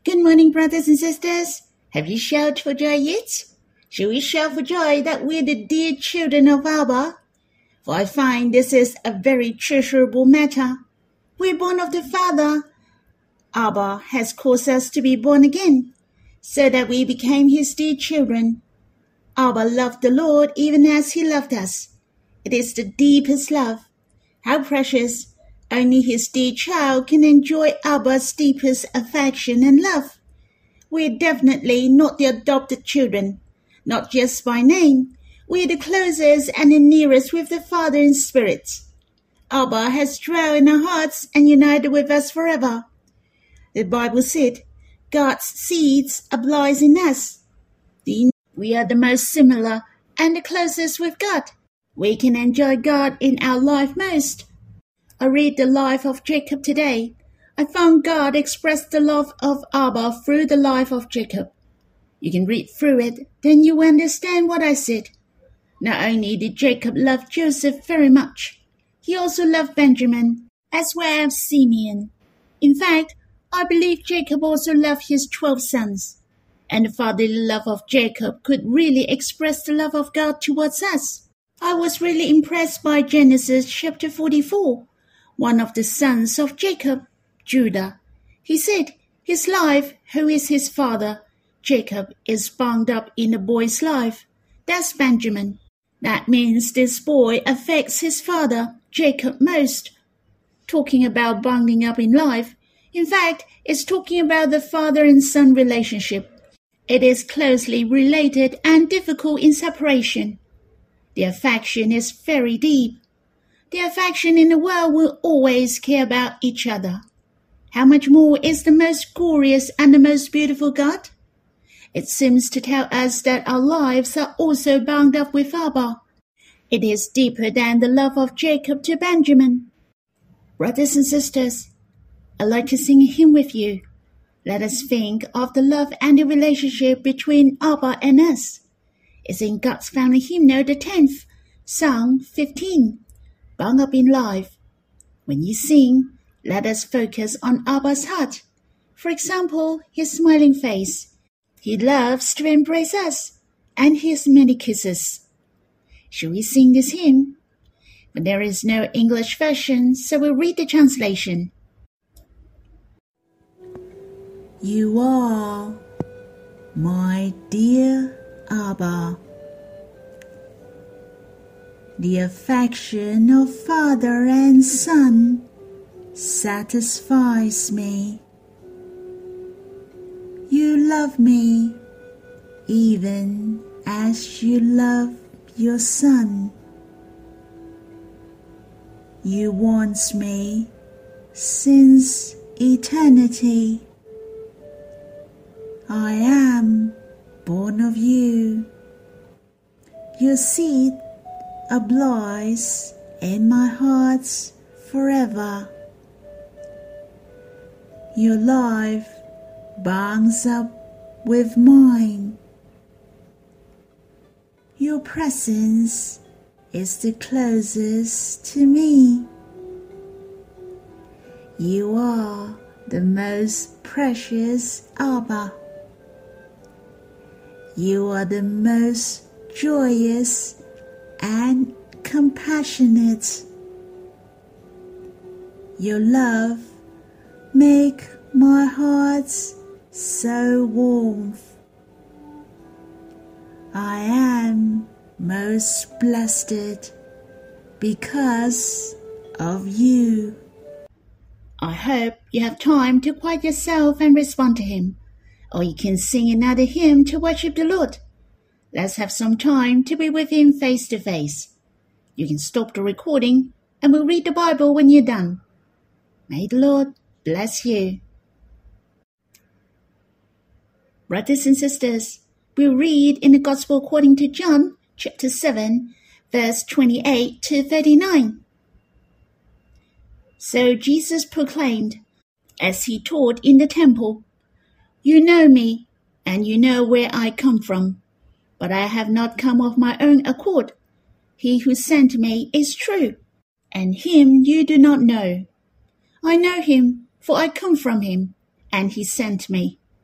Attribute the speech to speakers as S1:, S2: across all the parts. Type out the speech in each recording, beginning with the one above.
S1: Good morning, brothers and sisters. Have you shouted for joy yet? Shall we shout for joy that we're the dear children of Abba? For I find this is a very treasurable matter. We're born of the Father. Abba has caused us to be born again, so that we became his dear children. Abba loved the Lord even as he loved us. It is the deepest love. How precious! Only his dear child can enjoy Abba's deepest affection and love. We're definitely not the adopted children, not just by name. We're the closest and the nearest with the Father in spirit. Abba has dwelt in our hearts and united with us forever. The Bible said, God's seeds abides in us. We are the most similar and the closest with God. We can enjoy God in our life most. I read the life of Jacob today. I found God expressed the love of Abba through the life of Jacob. You can read through it, then you understand what I said. Not only did Jacob love Joseph very much, he also loved Benjamin, as well as Simeon. In fact, I believe Jacob also loved his 12 sons. And the fatherly love of Jacob could really express the love of God towards us. I was really impressed by Genesis chapter 44. One of the sons of Jacob, Judah. He said, his life, who is his father, Jacob, is bound up in the boy's life. That's Benjamin. That means this boy affects his father, Jacob, most. Talking about binding up in life, in fact, it's talking about the father and son relationship. It is closely related and difficult in separation. The affection is very deep. The affection in the world will always care about each other. How much more is the most glorious and the most beautiful God? It seems to tell us that our lives are also bound up with Abba. It is deeper than the love of Jacob to Benjamin. Brothers and sisters, I'd like to sing a hymn with you. Let us think of the love and the relationship between Abba and us. It's in God's Family Hymnal, the 10th, Psalm 15. Bound up in life. When you sing, let us focus on Abba's heart. For example, his smiling face. He loves to embrace us, and his many kisses. Shall we sing this hymn? But there is no English version, so we'll read the translation. You are my dear Abba. The affection of father and son satisfies me. You love me even as you love your son. You want me since eternity. I am born of you. Your seed abides in my heart forever. Your life bonds up with mine. Your presence is the closest to me. You are the most precious Abba. You are the most joyous and compassionate. Your love make my heart so warm. I am most blessed because of you. I hope you have time to quiet yourself and respond to him, or you can sing another hymn to worship the Lord. Let's have some time to be with him face to face. You can stop the recording and we'll read the Bible when you're done. May the Lord bless you. Brothers and sisters, we'll read in the Gospel according to John, chapter 7, verse 28 to 39. So Jesus proclaimed, as he taught in the temple, You know me, and you know where I come from. But I have not come of my own accord. He who sent me is true, and him you do not know. I know him, for I come from him, and he sent me.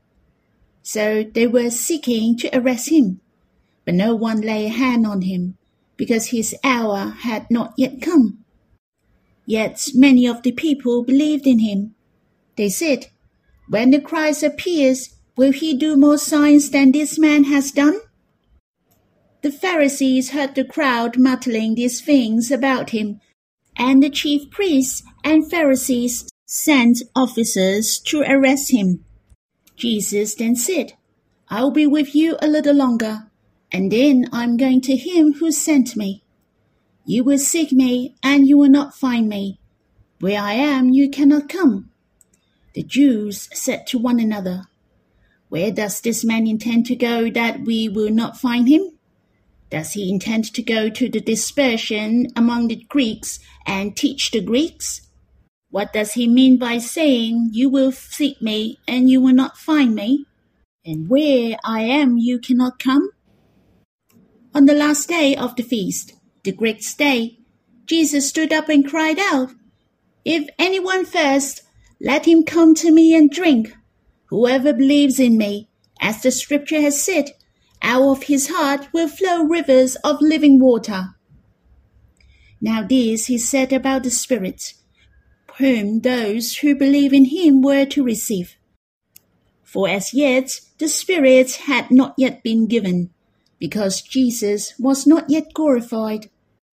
S1: So they were seeking to arrest him, but no one laid a hand on him, because his hour had not yet come. Yet many of the people believed in him. They said, "When the Christ appears, will he do more signs than this man has done?" The Pharisees heard the crowd muttering these things about him, and the chief priests and Pharisees sent officers to arrest him. Jesus then said, "I will be with you a little longer, and then I am going to him who sent me. You will seek me, and you will not find me. Where I am, you cannot come." The Jews said to one another, "Where does this man intend to go that we will not find him? Does he intend to go to the dispersion among the Greeks and teach the Greeks? What does he mean by saying, 'You will seek me, and you will not find me'? And where I am, you cannot come?" On the last day of the feast, the Great Day, Jesus stood up and cried out, "If anyone thirsts, let him come to me and drink. Whoever believes in me, as the scripture has said, out of his heart will flow rivers of living water." Now this he said about the Spirit, whom those who believe in him were to receive. For as yet the Spirit had not yet been given, because Jesus was not yet glorified.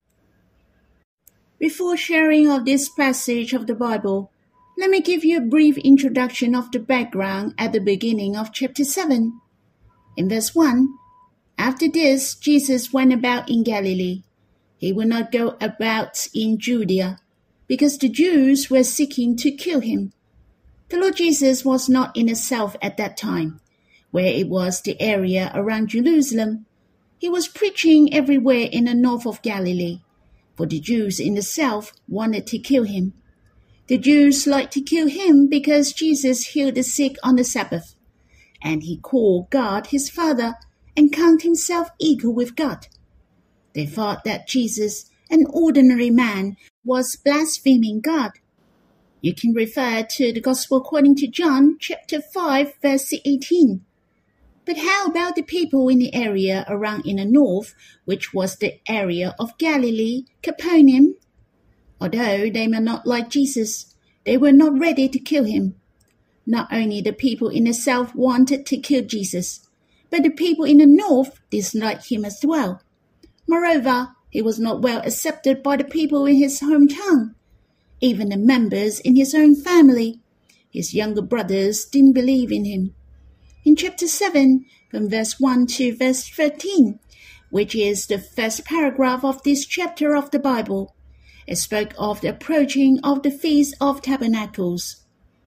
S1: Before sharing of this passage of the Bible, let me give you a brief introduction of the background at the beginning of chapter 7. In verse 1, "After this, Jesus went about in Galilee. He would not go about in Judea, because the Jews were seeking to kill him." The Lord Jesus was not in the south at that time, where it was the area around Jerusalem. He was preaching everywhere in the north of Galilee, for the Jews in the south wanted to kill him. The Jews liked to kill him because Jesus healed the sick on the Sabbath, and he called God his Father and counted himself equal with God. They thought that Jesus, an ordinary man, was blaspheming God. You can refer to the Gospel according to John, chapter 5, verse 18. But how about the people in the area around in the north, which was the area of Galilee, Capernaum? Although they were not like Jesus, they were not ready to kill him. Not only the people in the south wanted to kill Jesus, but the people in the north disliked him as well. Moreover, he was not well accepted by the people in his hometown. Even the members in his own family, his younger brothers, didn't believe in him. In chapter 7, from verse 1 to verse 13, which is the first paragraph of this chapter of the Bible, it spoke of the approaching of the Feast of Tabernacles.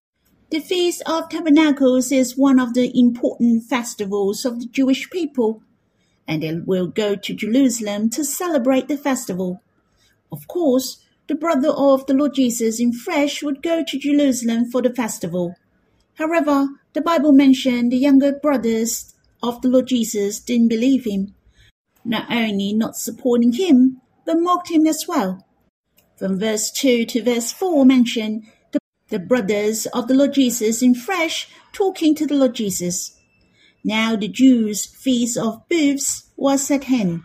S1: The Feast of Tabernacles is one of the important festivals of the Jewish people, and they will go to Jerusalem to celebrate the festival. Of course, the brother of the Lord Jesus in flesh would go to Jerusalem for the festival. However, the Bible mentioned the younger brothers of the Lord Jesus didn't believe him, not only not supporting him, but mocked him as well. From verse 2 to verse 4 mention the brothers of the Lord Jesus in flesh talking to the Lord Jesus. Now the Jews' feast of booths was at hand.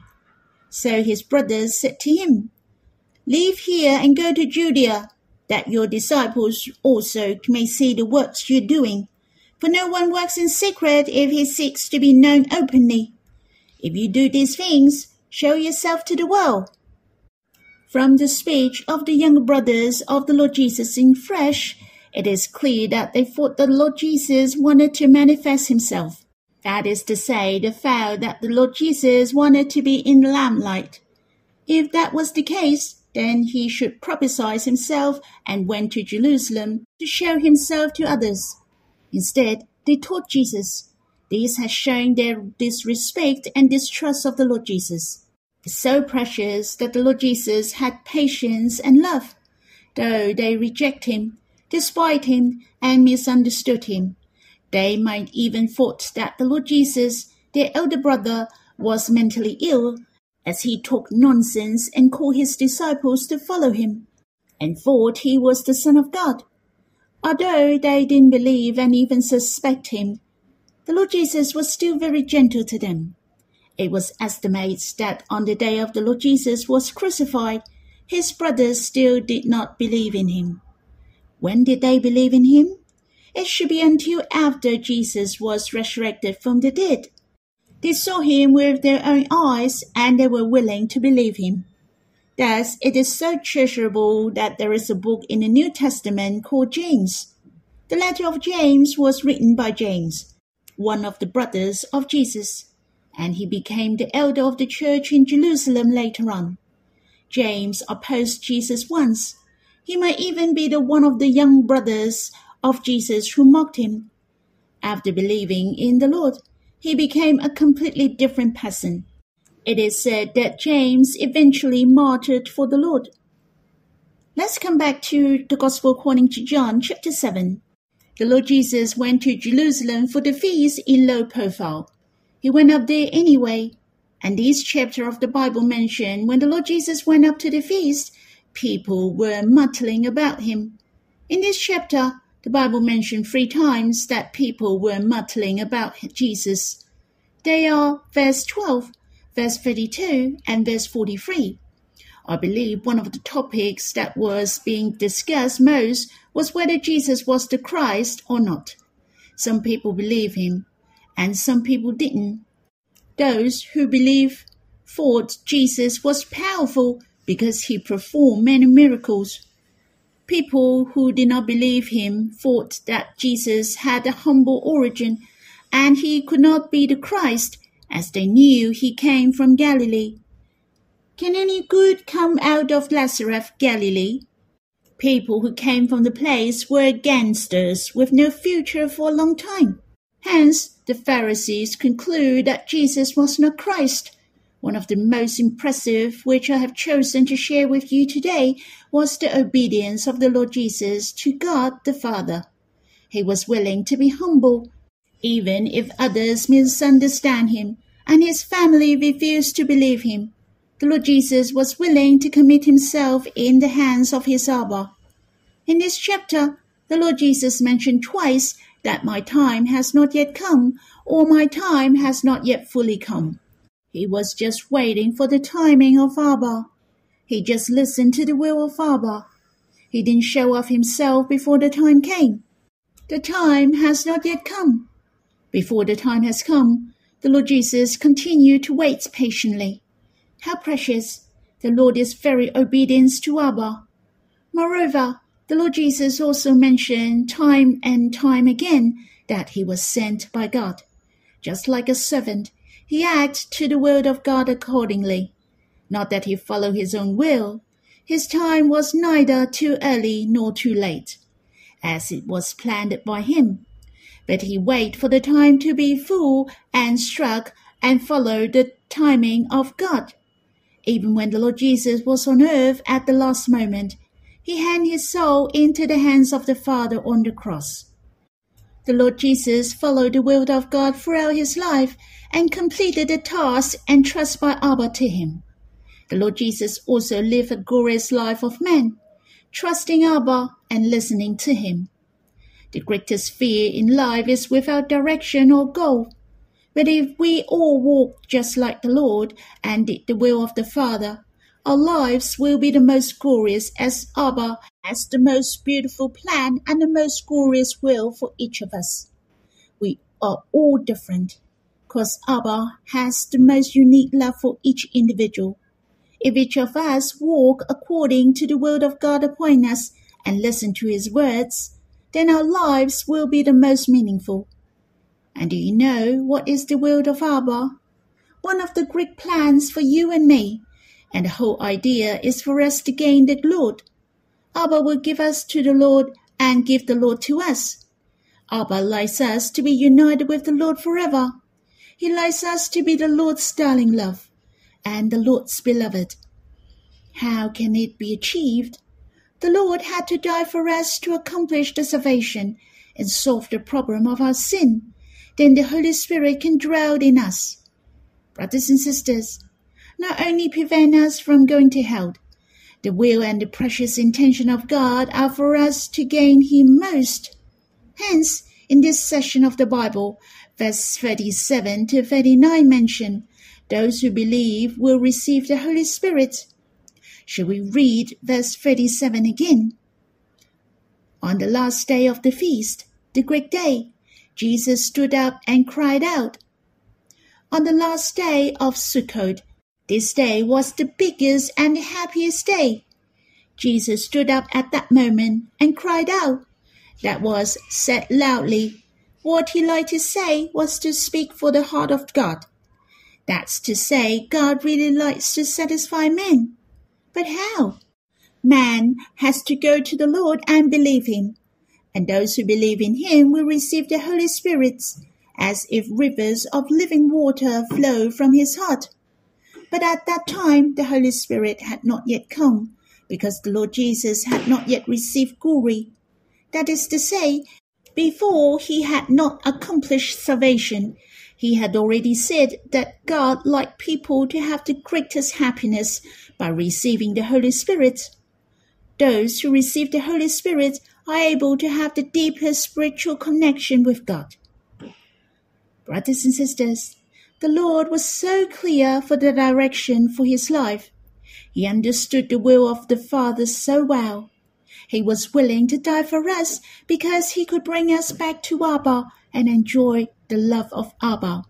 S1: So his brothers said to him, "Leave here and go to Judea, that your disciples also may see the works you're doing. For no one works in secret if he seeks to be known openly. If you do these things, show yourself to the world." From the speech of the younger brothers of the Lord Jesus in flesh, it is clear that they thought the Lord Jesus wanted to manifest himself. That is to say, they felt that the Lord Jesus wanted to be in the limelight. If that was the case, then he should prophesy himself and went to Jerusalem to show himself to others. Instead, they taught Jesus. This has shown their disrespect and distrust of the Lord Jesus. It's so precious that the Lord Jesus had patience and love, though they reject him, despise him, and misunderstood him. They might even thought that the Lord Jesus, their elder brother, was mentally ill, as he talked nonsense and called his disciples to follow him, and thought he was the Son of God. Although they didn't believe and even suspect him, the Lord Jesus was still very gentle to them. It was estimated that on the day of the Lord Jesus was crucified, his brothers still did not believe in him. When did they believe in him? It should be until after Jesus was resurrected from the dead. They saw him with their own eyes, and they were willing to believe him. Thus, it is so treasurable that there is a book in the New Testament called James. The letter of James was written by James, one of the brothers of Jesus, and he became the elder of the church in Jerusalem later on. James opposed Jesus once. He might even be the one of the young brothers of Jesus who mocked him. After believing in the Lord, he became a completely different person. It is said that James eventually martyred for the Lord. Let's come back to the Gospel according to John chapter 7. The Lord Jesus went to Jerusalem for the feast in low profile. He went up there anyway. And this chapter of the Bible mention when the Lord Jesus went up to the feast, people were muttering about him. In this chapter, the Bible mentioned 3 times that people were muttering about Jesus. They are verse 12, verse 32, and verse 43. I believe one of the topics that was being discussed most was whether Jesus was the Christ or not. Some people believe him, and some people didn't. Those who believed thought Jesus was powerful because he performed many miracles. People who did not believe him thought that Jesus had a humble origin and he could not be the Christ, as they knew he came from Galilee. Can any good come out of Nazareth, Galilee? People who came from the place were gangsters with no future for a long time. Hence, the Pharisees conclude that Jesus was not Christ. One of the most impressive which I have chosen to share with you today was the obedience of the Lord Jesus to God the Father. He was willing to be humble, even if others misunderstand him, and his family refused to believe him. The Lord Jesus was willing to commit himself in the hands of his Abba. In this chapter, the Lord Jesus mentioned twice that my time has not yet come, or my time has not yet fully come. He was just waiting for the timing of Abba. He just listened to the will of Abba. He didn't show off himself before the time came. The time has not yet come. Before the time has come, the Lord Jesus continued to wait patiently. How precious! The Lord is very obedient to Abba. Moreover, the Lord Jesus also mentioned time and time again that he was sent by God. Just like a servant, he acted to the word of God accordingly. Not that he followed his own will. His time was neither too early nor too late, as it was planned by him. But he waited for the time to be full and struck and followed the timing of God. Even when the Lord Jesus was on earth at the last moment, he handed his soul into the hands of the Father on the cross. The Lord Jesus followed the will of God throughout his life and completed the task entrusted by Abba to him. The Lord Jesus also lived a glorious life of man, trusting Abba and listening to him. The greatest fear in life is without direction or goal. But if we all walk just like the Lord and did the will of the Father, our lives will be the most glorious as Abba has the most beautiful plan and the most glorious will for each of us. We are all different, because Abba has the most unique love for each individual. If each of us walk according to the word of God upon us and listen to his words, then our lives will be the most meaningful. And do you know what is the will of Abba? One of the great plans for you and me. And the whole idea is for us to gain the Lord. Abba will give us to the Lord and give the Lord to us. Abba likes us to be united with the Lord forever. He likes us to be the Lord's darling love and the Lord's beloved. How can it be achieved? The Lord had to die for us to accomplish the salvation and solve the problem of our sin. Then the Holy Spirit can dwell in us. Brothers and sisters, not only prevent us from going to hell, the will and the precious intention of God are for us to gain him most. Hence, In this section of the Bible, verse 37 to 39 mention, those who believe will receive the Holy Spirit. Shall we read verse 37 again? On the last day of the feast, the great day, Jesus stood up and cried out. On the last day of Sukkot, this day was the biggest and the happiest day. Jesus stood up at that moment and cried out. That was said loudly. What he liked to say was to speak for the heart of God. That's to say, God really likes to satisfy men. But how? Man has to go to the Lord and believe him. And those who believe in him will receive the Holy Spirit, as if rivers of living water flow from his heart. But at that time, the Holy Spirit had not yet come, because the Lord Jesus had not yet received glory. That is to say, before he had not accomplished salvation, he had already said that God liked people to have the greatest happiness by receiving the Holy Spirit. Those who receive the Holy Spirit are able to have the deepest spiritual connection with God. Brothers and sisters, the Lord was so clear for the direction for his life. He understood the will of the Father so well. He was willing to die for us because he could bring us back to Abba and enjoy the love of Abba.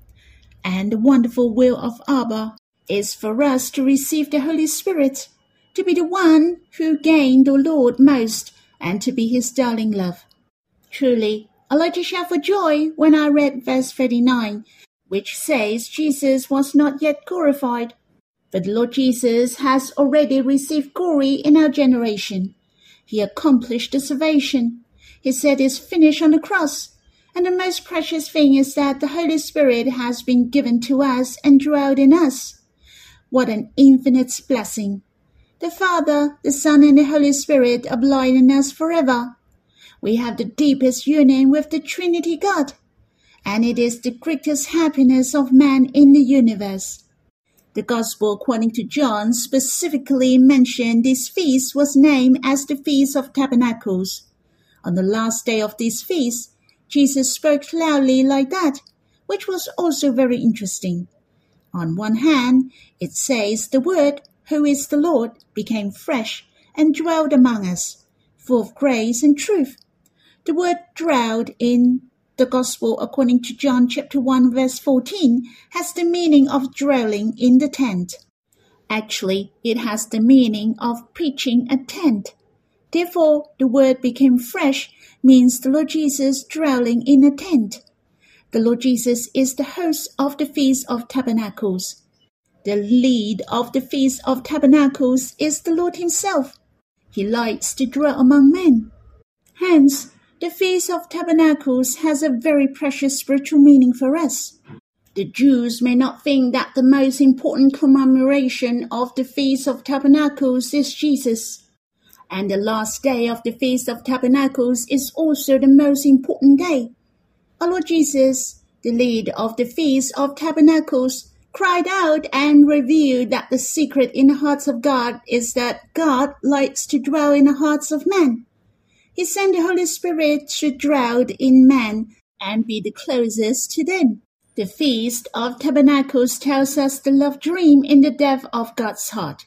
S1: And the wonderful will of Abba is for us to receive the Holy Spirit, to be the one who gained the Lord most, and to be his darling love. Truly, I like to shout for joy when I read verse 39, which says Jesus was not yet glorified, but the Lord Jesus has already received glory in our generation. He accomplished the salvation. He said it's finished on the cross. And the most precious thing is that the Holy Spirit has been given to us and dwelled in us. What an infinite blessing. The Father, the Son, and the Holy Spirit abide in us forever. We have the deepest union with the Trinity God, and it is the greatest happiness of man in the universe. The Gospel according to John specifically mentioned this feast was named as the Feast of Tabernacles. On the last day of this feast, Jesus spoke loudly like that, which was also very interesting. On one hand, it says the Word, who is the Lord, became flesh and dwelled among us, full of grace and truth. The word dwelled in the Gospel according to John chapter 1 verse 14 has the meaning of dwelling in the tent. Actually, it has the meaning of pitching a tent. Therefore, the word became flesh means the Lord Jesus dwelling in a tent. The Lord Jesus is the host of the Feast of Tabernacles. The lead of the Feast of Tabernacles is the Lord himself. He likes to dwell among men. Hence, the Feast of Tabernacles has a very precious spiritual meaning for us. The Jews may not think that the most important commemoration of the Feast of Tabernacles is Jesus. And the last day of the Feast of Tabernacles is also the most important day. Our Lord Jesus, the lead of the Feast of Tabernacles, cried out and revealed that the secret in the hearts of God is that God likes to dwell in the hearts of men. He sent the Holy Spirit to dwell in men and be the closest to them. The Feast of Tabernacles tells us the love dream in the depth of God's heart.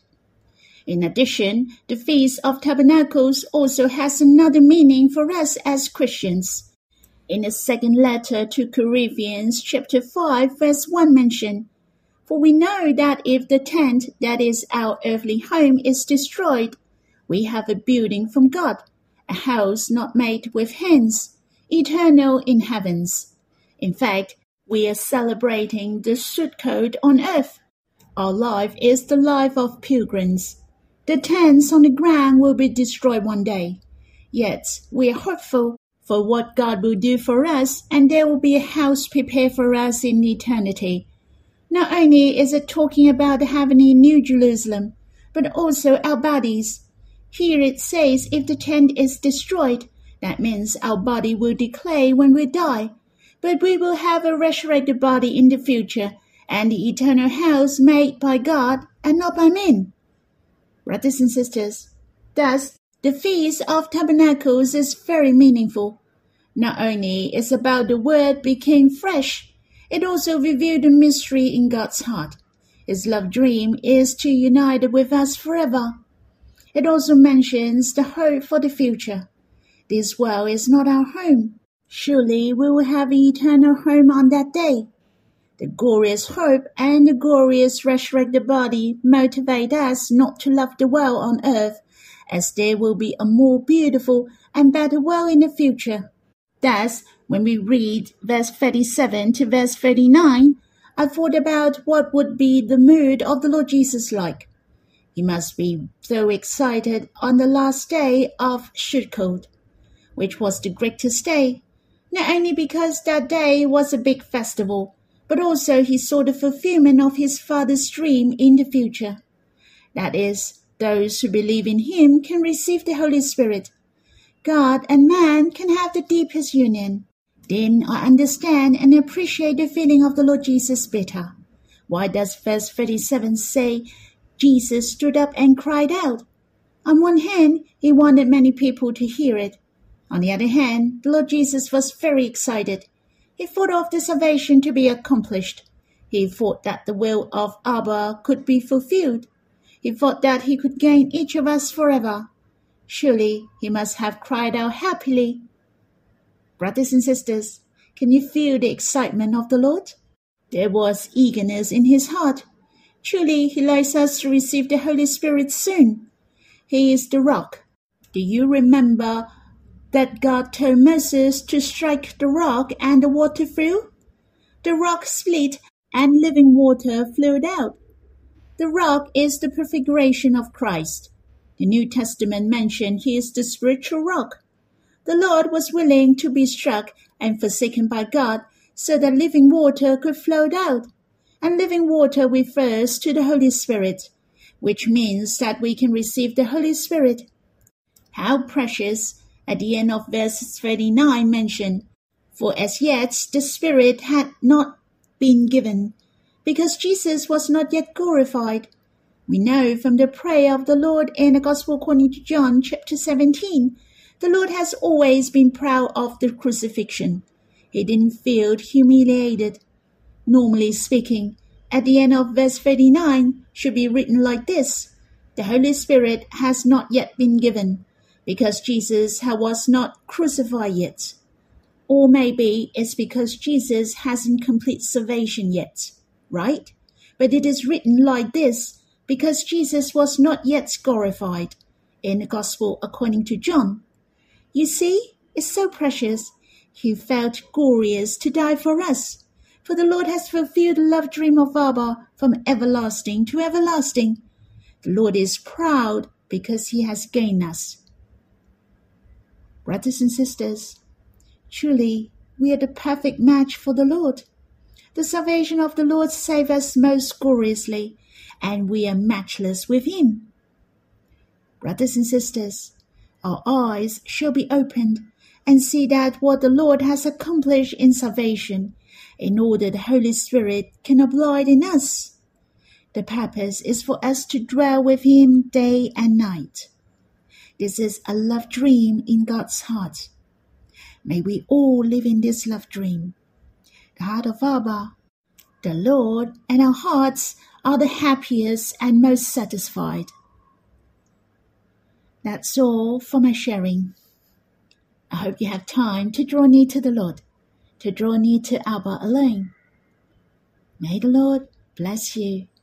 S1: In addition, the Feast of Tabernacles also has another meaning for us as Christians. In the second letter to Corinthians chapter 5 verse 1 mentioned, "For we know that if the tent, that is our earthly home, is destroyed, we have a building from God, a house not made with hands, eternal in heavens." In fact, we are celebrating the Sukkot on earth. Our life is the life of pilgrims. The tents on the ground will be destroyed one day. Yet, we are hopeful for what God will do for us, and there will be a house prepared for us in eternity. Not only is it talking about the heavenly New Jerusalem, but also our bodies. Here it says if the tent is destroyed, that means our body will decay when we die, but we will have a resurrected body in the future, and the eternal house made by God and not by men. Brothers and sisters, thus, the Feast of Tabernacles is very meaningful. Not only is about the Word became flesh, it also revealed the mystery in God's heart. His love dream is to unite with us forever. It also mentions the hope for the future. This world is not our home. Surely we will have an eternal home on that day. The glorious hope and the glorious resurrected body motivate us not to love the world on earth, as there will be a more beautiful and better world in the future. Thus, when we read verse 37 to verse 39, I thought about what would be the mood of the Lord Jesus like. He must be so excited on the last day of Sukkot, which was the greatest day, not only because that day was a big festival, but also he saw the fulfillment of his Father's dream in the future. That is, those who believe in him can receive the Holy Spirit. God and man can have the deepest union. Then I understand and appreciate the feeling of the Lord Jesus better. Why does verse 37 say, Jesus stood up and cried out? On one hand, he wanted many people to hear it. On the other hand, the Lord Jesus was very excited. He thought of the salvation to be accomplished. He thought that the will of Abba could be fulfilled. He thought that he could gain each of us forever. Surely he must have cried out happily. Brothers and sisters, can you feel the excitement of the Lord? There was eagerness in his heart. Truly, he likes us to receive the Holy Spirit soon. He is the rock. Do you remember that God told Moses to strike the rock and the water flew? The rock split and living water flowed out. The rock is the prefiguration of Christ. The New Testament mentioned he is the spiritual rock. The Lord was willing to be struck and forsaken by God so that living water could flow out. And living water refers to the Holy Spirit, which means that we can receive the Holy Spirit. How precious, at the end of verse 39 mentioned, for as yet the Spirit had not been given, because Jesus was not yet glorified. We know from the prayer of the Lord in the Gospel according to John chapter 17, the Lord has always been proud of the crucifixion. He didn't feel humiliated. Normally speaking, at the end of verse 39 should be written like this: the Holy Spirit has not yet been given, because Jesus was not crucified yet. Or maybe it's because Jesus hasn't complete salvation yet, right? But it is written like this because Jesus was not yet glorified in the Gospel according to John. You see, it's so precious. He felt glorious to die for us. For the Lord has fulfilled the love dream of Abba from everlasting to everlasting. The Lord is proud because he has gained us. Brothers and sisters, truly we are the perfect match for the Lord. The salvation of the Lord saves us most gloriously, and we are matchless with him. Brothers and sisters, our eyes shall be opened and see that what the Lord has accomplished in salvation, in order the Holy Spirit can abide in us. The purpose is for us to dwell with him day and night. This is a love dream in God's heart. May we all live in this love dream. The heart of Abba, the Lord, and our hearts are the happiest and most satisfied. That's all for my sharing. I hope you have time to draw near to the Lord, to draw near to Abba alone. May the Lord bless you.